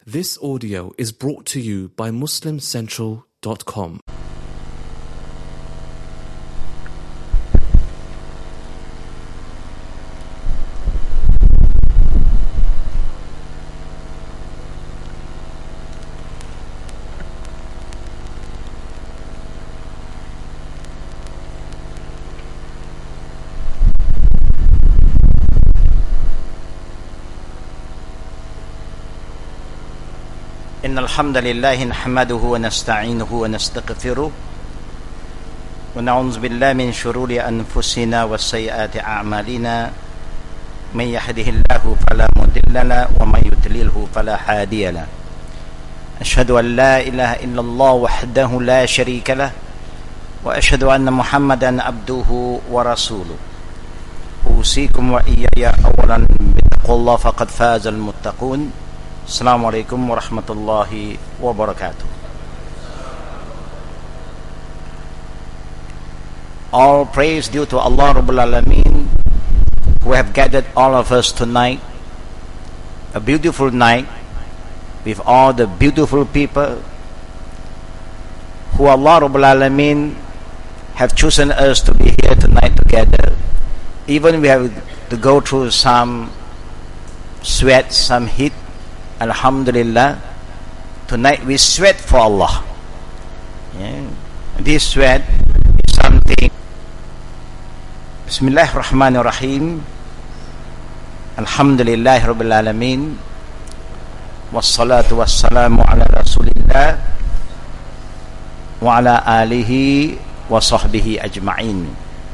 This audio is brought to you by MuslimCentral.com. إن الحمد لله نحمده ونستعينه ونستغفره ونعوذ بالله من شرور أنفسنا وسيئات أعمالنا من يهده الله فلا مضل له ومن يضلله فلا هادي له أشهد أن لا إله إلا الله وحده لا شريك له وأشهد أن محمدا عبده ورسوله أوصيكم وإياي أولا بتقوى الله فقد فاز المتقون. Assalamualaikum warahmatullahi wabarakatuh. All praise due to Allah Rabbul Alameen, who have gathered all of us tonight, a beautiful night with all the beautiful people who Allah Rabbul Alameen have chosen us to be here tonight together. Even we have to go through some sweat, some heat. Alhamdulillah, tonight we sweat for Allah. This sweat is something. Bismillahirrahmanirrahim. Alhamdulillah Rabbil Alameen. Wassalatu wassalamu ala Rasulillah wa ala alihi wa sahbihi ajma'in.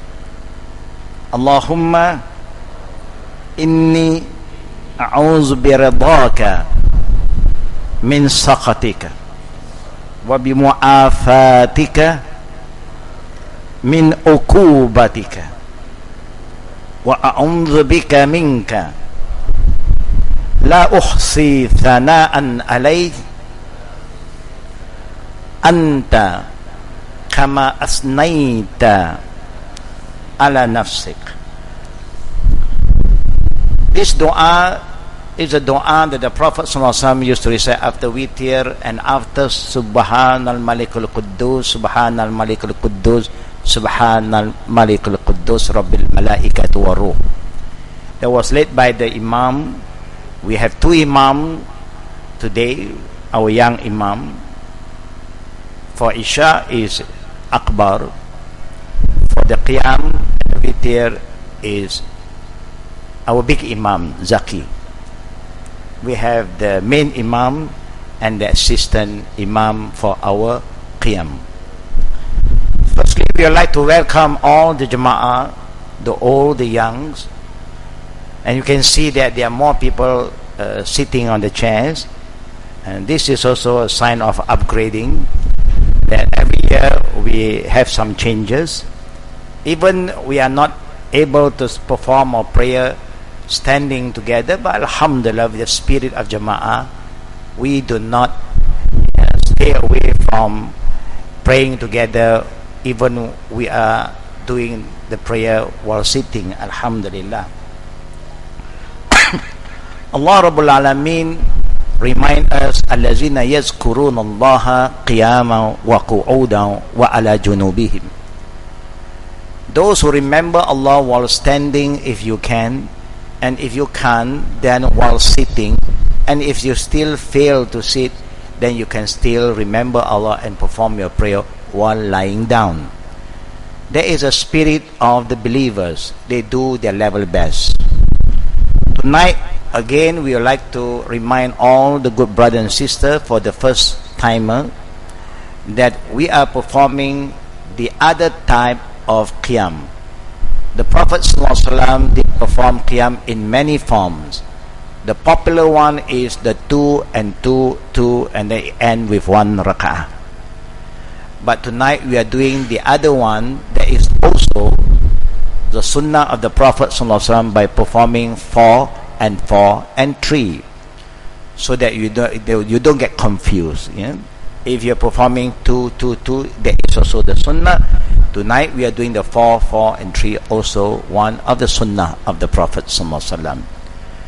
Allahumma inni a'udzu biridhaka min sakhatika wa bimu'afatika min uqubatika wa a'udzu bika minka la uhsi thana'an alayk anta kama asnaita ala nafsik. This dua is a dua that the Prophet ﷺ used to recite after witr and after Subhanal Malikul Quddus, Subhanal Malikul Quddus, Subhanal Malikul Quddus, Rabbil Malaikatu wa Ruh. That was led by the Imam. We have two Imam today. Our young Imam for Isha is Akbar. For the Qiyam and the witr is our big Imam, Zaki. We have the main Imam and the assistant Imam for our Qiyam. Firstly, we would like to welcome all the Jama'ah, the old, the youngs. And you can see that there are more people sitting on the chairs. And this is also a sign of upgrading, that every year we have some changes. Even we are not able to perform our prayer standing together, but alhamdulillah, with the spirit of Jama'ah, we do not stay away from praying together, even we are doing the prayer while sitting, alhamdulillah. Allah Rabbul Alameen remind us, allazina yazkuruna Allaha qiyaman wa qu'udan wa ala junubihim. Those who remember Allah while standing, if you can, and if you can't, then while sitting. And if you still fail to sit, then you can still remember Allah and perform your prayer while lying down. There is a spirit of the believers. They do their level best. Tonight, again, we would like to remind all the good brothers and sisters, for the first timer, that we are performing the other type of Qiyam. The Prophet ﷺ did perform Qiyam in many forms. The popular one is the 2 and 2, 2, and they end with 1 rak'ah. But tonight we are doing the other one that is also the sunnah of the Prophet ﷺ, by performing 4 and 4 and 3, so that you don't get confused. If you're performing 2, 2, 2, that is also the sunnah. Tonight we are doing the 4, 4 and 3, also one of the sunnah of the Prophet ﷺ.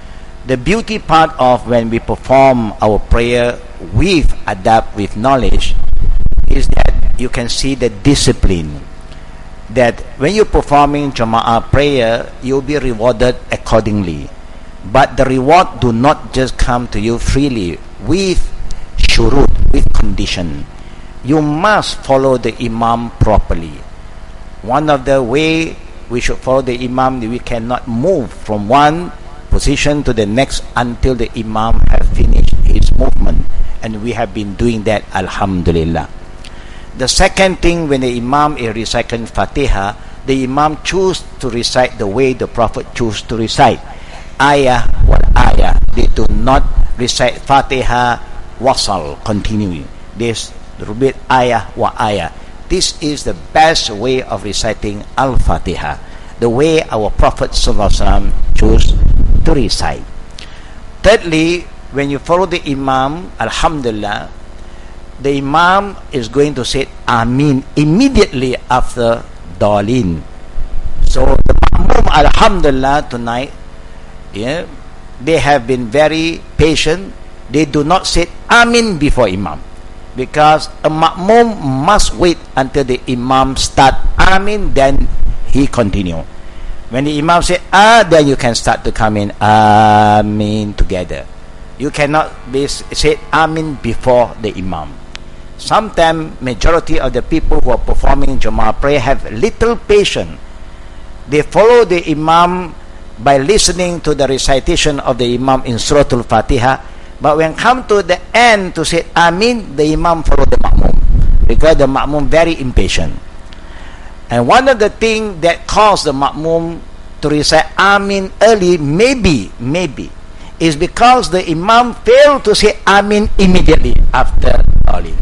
The beauty part of when we perform our prayer with adab, with knowledge, is that you can see the discipline. That when you're performing Jama'ah prayer, you'll be rewarded accordingly. But the reward do not just come to you freely, with shurut, with condition. You must follow the Imam properly. One of the way we should follow the Imam, we cannot move from one position to the next until the Imam has finished his movement. And we have been doing that, Alhamdulillah. The second thing, when the Imam is reciting Fatiha, the Imam choose to recite the way the Prophet chose to recite. Ayah wal ayah. They do not recite Fatiha wasal, continuing. They repeat ayah wa ayah. This is the best way of reciting Al-Fatiha, the way our Prophet ﷺ chose to recite. Thirdly, when you follow the Imam, Alhamdulillah, the Imam is going to say Amin immediately after Dalin. So the Ma'mum, Alhamdulillah, tonight, they have been very patient. They do not say Amin before Imam, because a Ma'mum must wait until the Imam start Amin, then he continue. When the Imam say then you can start to come in Amin together. You cannot say Amin before the Imam. Sometimes majority of the people who are performing Jama'ah prayer have little patience. They follow the Imam by listening to the recitation of the Imam in Surah Al-Fatiha, but when come to the end to say Amin, the Imam follow the Ma'mum, because the Ma'mum very impatient. And one of the things that caused the Ma'mum to recite Amin early, maybe, is because the Imam failed to say Amin immediately after Dalin.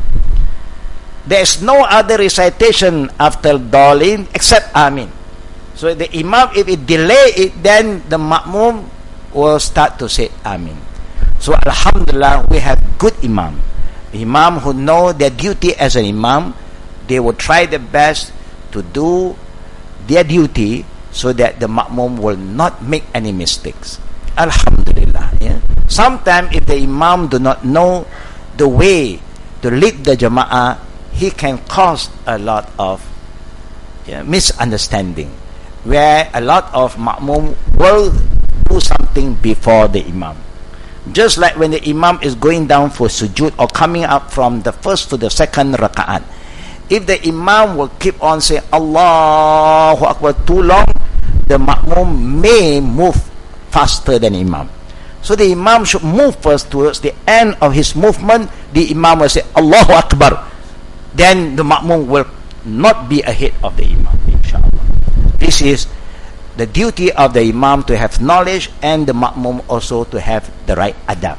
There is no other recitation after Dalin except Amin. So the Imam, if it delay it, then the Ma'mum will start to say Amin. So Alhamdulillah, we have good Imam. Imam who know their duty as an Imam. They will try their best to do their duty so that the Ma'mum will not make any mistakes. Alhamdulillah. Sometimes if the Imam do not know the way to lead the Jama'ah, he can cause a lot of misunderstanding, where a lot of Ma'mum will do something before the Imam. Just like when the Imam is going down for sujood or coming up from the first to the second raka'at, if the Imam will keep on saying Allahu Akbar too long, the Ma'mum may move faster than Imam. So the Imam should move first. Towards the end of his movement, the Imam will say Allahu Akbar. Then the Ma'mum will not be ahead of the Imam, inshallah. This is the duty of the Imam, to have knowledge, and the Ma'mum also to have the right adab.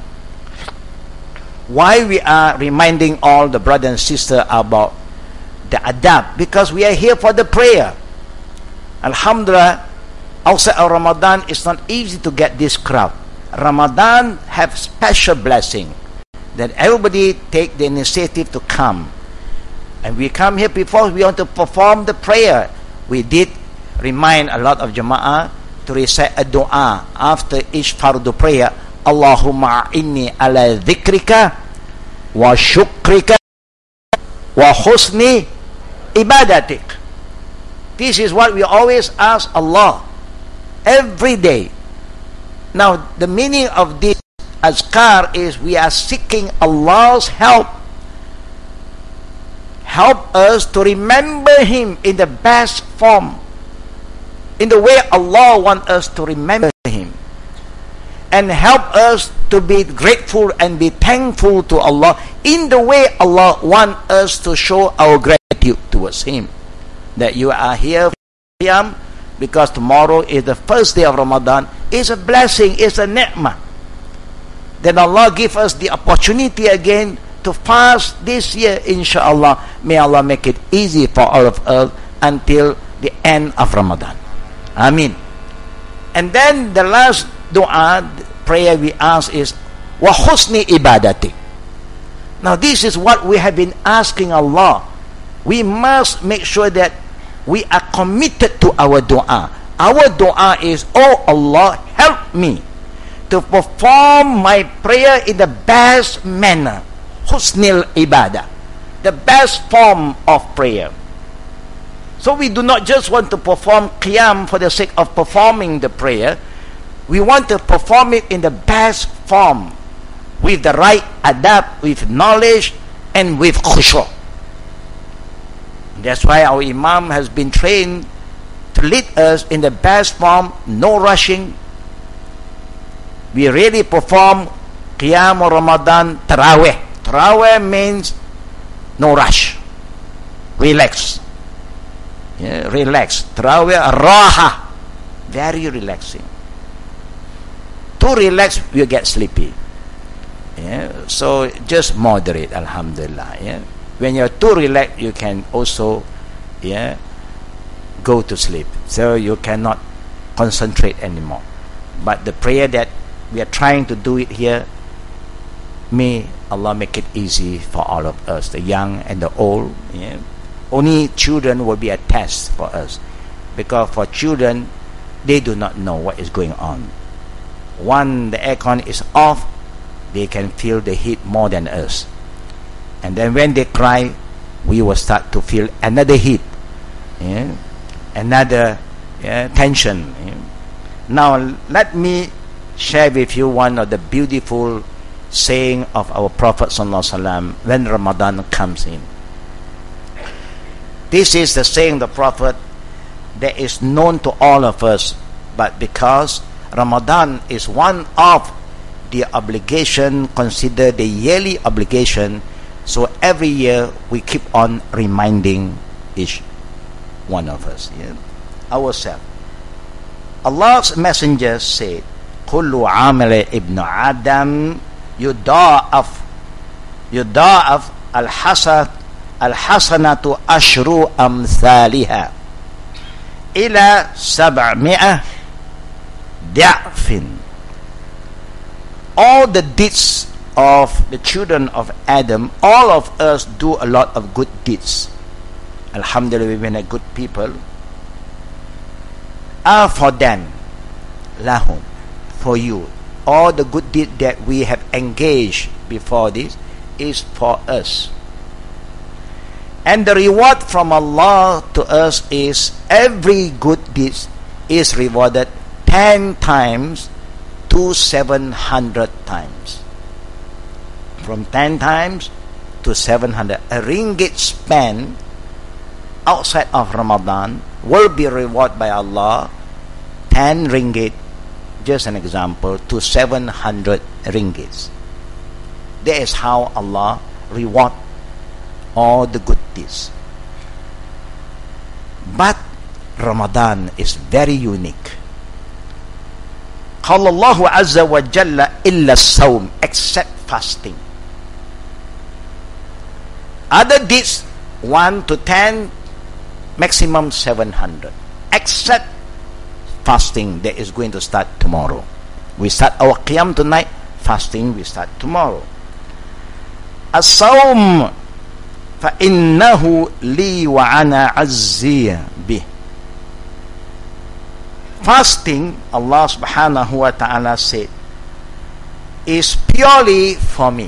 Why we are reminding all the brothers and sisters about the adab? Because we are here for the prayer. Alhamdulillah, outside of Ramadan, it's not easy to get this crowd. Ramadan have special blessing, that everybody take the initiative to come. And we come here before we want to perform the prayer. We did remind a lot of Jama'ah to recite a dua after each fardu prayer. Allahumma inni ala dhikrika wa shukrika wa husni ibadatik. This is what we always ask Allah every day. Now the meaning of this azkar is we are seeking Allah's help. Help us to remember Him in the best form, in the way Allah wants us to remember Him, and help us to be grateful and be thankful to Allah in the way Allah wants us to show our gratitude towards Him. That you are here for Him, because tomorrow is the first day of Ramadan, is a blessing, is a ni'mah. Then Allah give us the opportunity again to fast this year, inshallah. May Allah make it easy for all of us until the end of Ramadan. Ameen. And then the last dua, prayer we ask is wa husni ibadati. Now this is what we have been asking Allah. We must make sure that we are committed to our dua. Our dua is, oh Allah, help me to perform my prayer in the best manner. Husnil ibadah, the best form of prayer. So we do not just want to perform qiyam for the sake of performing the prayer. We want to perform it in the best form, with the right adab, with knowledge, and with khushu'. That's why our Imam has been trained to lead us in the best form, no rushing. We really perform Qiyam Ramadan Tarawih. Tarawih means no rush, relax. Yeah, relax. Tarawih raha, very relaxing. Too relaxed, you get sleepy. Yeah, so just moderate, alhamdulillah. Yeah, when you're too relaxed, you can also, go to sleep. So you cannot concentrate anymore. But the prayer that we are trying to do it here, may Allah make it easy for all of us, the young and the old. Yeah. Only children will be a test for us, because for children, they do not know what is going on. When the aircon is off, they can feel the heat more than us. And then when they cry, we will start to feel another heat, another tension. Now let me share with you one of the beautiful saying of our Prophet ﷺ when Ramadan comes in. This is the saying of the Prophet that is known to all of us, but because Ramadan is one of the obligation, considered the yearly obligation, so every year we keep on reminding each one of us, ourselves. Allah's messenger said, "Kullu amali ibn Adam yudha'af al-hasanatu ashru amthaliha ila 700 da'fin." All the deeds of the children of Adam, all of us do a lot of good deeds. Alhamdulillah, we've been a good people. Are for them, lahum, for you. All the good deed that we have engaged before this is for us. And the reward from Allah to us is every good deed is rewarded 10 times to 700 times. From 10 times to 700. A ringgit spent outside of Ramadan will be rewarded by Allah 10 ringgit, just an example, to 700 ringgits. That is how Allah reward all the good deeds. But Ramadan is very unique. قال الله عز وجل إلا الصوم, except fasting. Other deeds 1 to 10, maximum 700, except fasting that is going to start tomorrow. We start our qiyam tonight, fasting we start tomorrow. As-sawm فَإِنَّهُ لِي وَأَنَا عَزِّي بِهِ. Fasting, Allah subhanahu wa ta'ala said, is purely for me.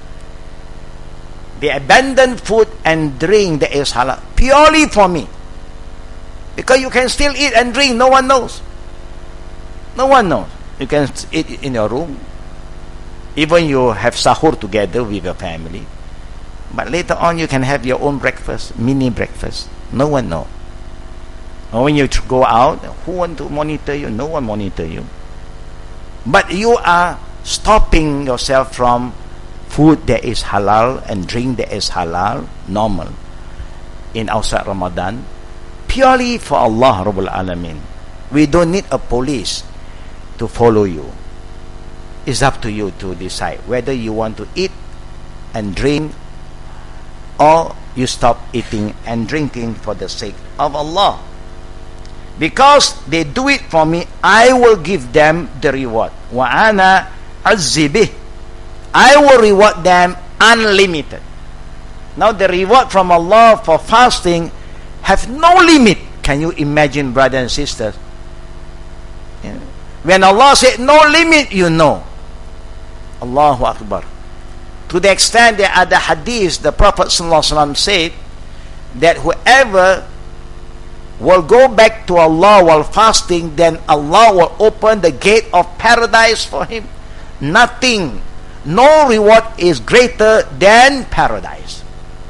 The abandoned food and drink that is halal, purely for me. Because you can still eat and drink, no one knows. No one knows. You can eat in your room. Even you have sahur together with your family. But later on you can have your own breakfast, mini breakfast. No one knows. Or when you go out, who want to monitor you? No one monitor you. But you are stopping yourself from food that is halal and drink that is halal, normal, in outside Ramadan, purely for Allah Rabbul Alameen. We don't need a police to follow you. It's up to you to decide whether you want to eat and drink, or you stop eating and drinking for the sake of Allah. Because they do it for me, I will give them the reward. وَأَنَا عَزِّ بِهِ. I will reward them unlimited. Now the reward from Allah for fasting have no limit. Can you imagine, brothers and sisters? When Allah said no limit, you know. Allahu Akbar. To the extent there are the hadiths, the Prophet ﷺ said that whoever will go back to Allah while fasting, then Allah will open the gate of paradise for him. Nothing, no reward is greater than paradise.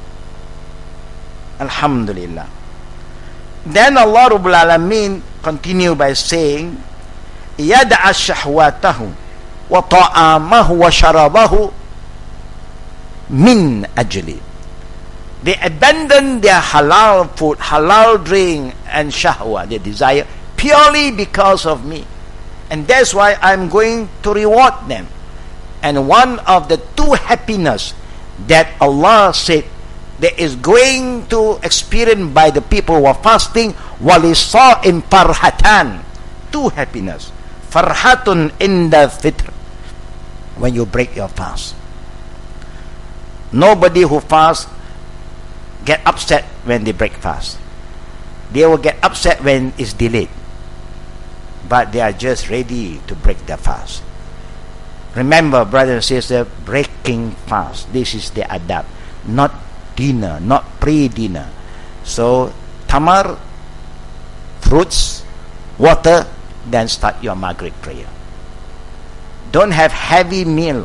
Alhamdulillah. Then Allah Rabbul Alameen continue by saying, yada'a shahwatahu wa ta'amahu wa sharabahu min ajli. They abandon their halal food, halal drink and shahwa, their desire, purely because of me. And that's why I'm going to reward them. And one of the two happiness that Allah said that is going to experience by the people who are fasting, وَلِصَائِمْ farhatan, two happiness. Farhatun inda fitr, when you break your fast. Nobody who fasts get upset when they break fast. They will get upset when it's delayed, but they are just ready to break their fast. Remember, brothers and sisters, breaking fast, this is the adab, not dinner, not pre-dinner. So tamar, fruits, water, then start your Maghrib prayer. Don't have heavy meal,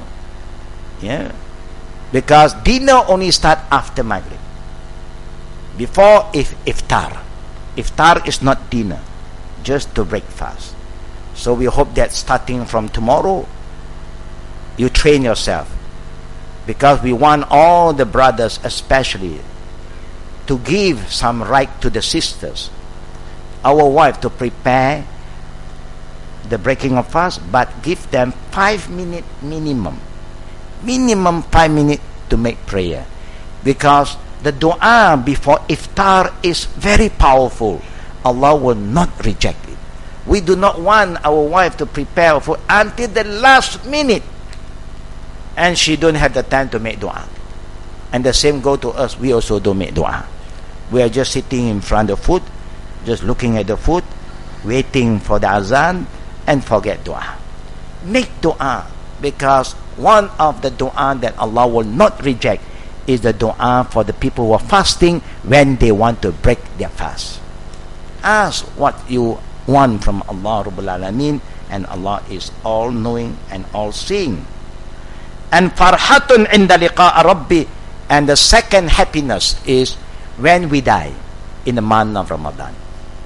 because dinner only start after Maghrib. Before iftar. Iftar is not dinner, just to break fast. So we hope that starting from tomorrow, you train yourself, because we want all the brothers especially to give some right to the sisters, our wife, to prepare the breaking of fast, but give them 5 minutes minimum 5 minutes to make prayer, because the dua before iftar is very powerful. Allah will not reject it. We do not want our wife to prepare for until the last minute, and she don't have the time to make dua. And the same go to us. We also don't make dua. We are just sitting in front of food, just looking at the food, waiting for the azan, and forget dua. Make dua, because one of the dua that Allah will not reject is the dua for the people who are fasting when they want to break their fast. Ask what you want from Allah Rabbul Alameen, and Allah is all-knowing and all-seeing. And farhatun inda liqa'a Rabbi, and the second happiness is when we die in the month of Ramadan.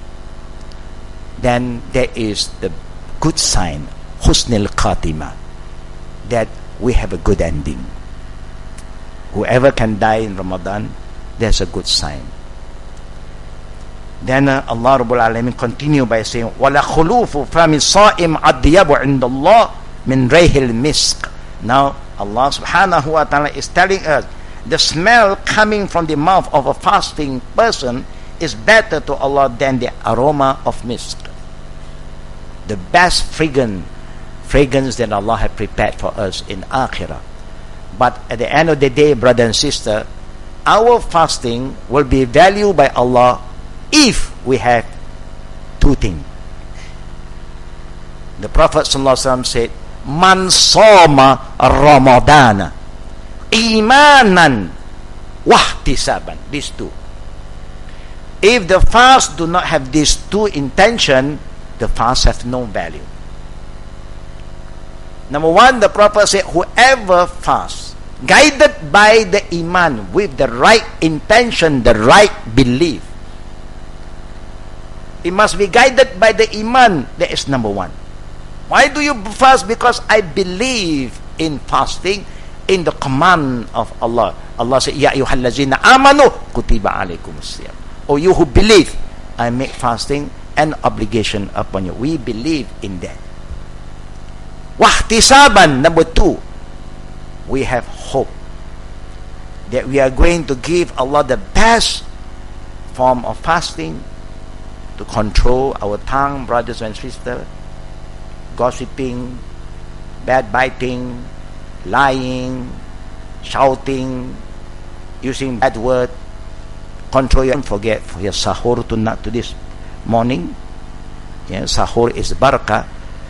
Then there is the good sign, husnul khatimah, that we have a good ending. Whoever can die in Ramadan, there's a good sign. Then Allah Rabbul Alameen continue by saying, وَلَا خُلُوفُ فَمِ الصَّائِمْ عَدْيَبُ عِنْدَ اللَّهِ مِنْ رَيْهِ الْمِسْقِ. Now Allah subhanahu wa ta'ala is telling us, the smell coming from the mouth of a fasting person is better to Allah than the aroma of misk, the best fragrance that Allah has prepared for us in akhirah. But at the end of the day, brother and sister, our fasting will be valued by Allah if we have two things. The Prophet ﷺ said, Man soma Ramadana imanan wahtisaban. These two. If the fast do not have these two intention, the fast has no value. Number one, the Prophet said, whoever fasts, guided by the iman, with the right intention, the right belief, it must be guided by the iman. That is number one. Why do you fast? Because I believe in fasting, in the command of Allah. Allah said, Ya ayyuhallazina amanu kutiba alaykumus-siyam. O you who believe, I make fasting an obligation upon you. We believe in that. Wahtisaban, number two, we have hope that we are going to give Allah the best form of fasting to control our tongue, brothers and sisters, gossiping, backbiting, lying, shouting, using bad word. Control your, don't forget for your sahur to not to this morning. Yeah, sahur is barakah.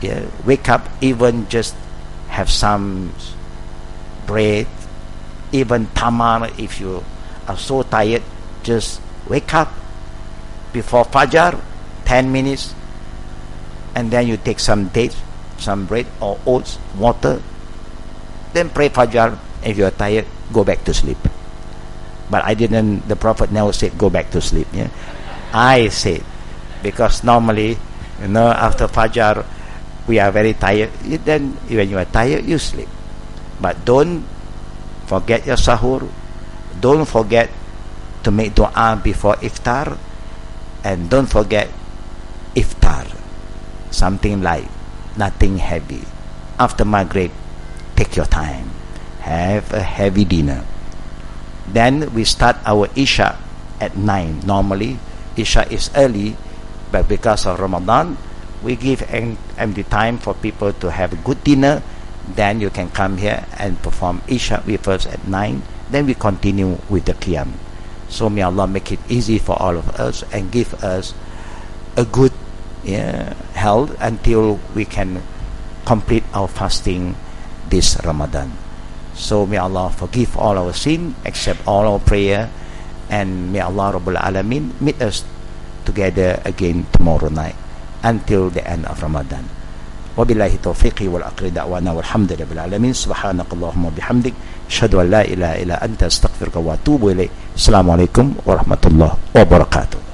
Yeah, wake up, even just have some bread, even tamar. If you are so tired, just wake up before Fajr, 10 minutes, and then you take some dates, some bread or oats, water, then pray Fajr. If you are tired, go back to sleep. But the Prophet never said go back to sleep. Yeah? I said, because normally, after Fajr, we are very tired. Then when you are tired, you sleep. But don't forget your sahur. Don't forget to make dua before iftar. And don't forget iftar. Something light, nothing heavy. After Maghrib, take your time. Have a heavy dinner. Then we start our Isha at 9. Normally, Isha is early, but because of Ramadan, we give empty time for people to have a good dinner. Then you can come here and perform Isha with us at 9. Then we continue with the Qiyam. So may Allah make it easy for all of us and give us a good health until we can complete our fasting this Ramadan. So may Allah forgive all our sin, accept all our prayer, and may Allah Rabbul Alameen meet us together again tomorrow night until the end of Ramadan. وبالله توفيقي والأقر دعوانا والحمد لله بالعالمين سبحانك اللهم وبحمدك أشهد أن لا إله إلا أنت أستغفرك وأتوب إليك. السلام عليكم ورحمة الله وبركاته.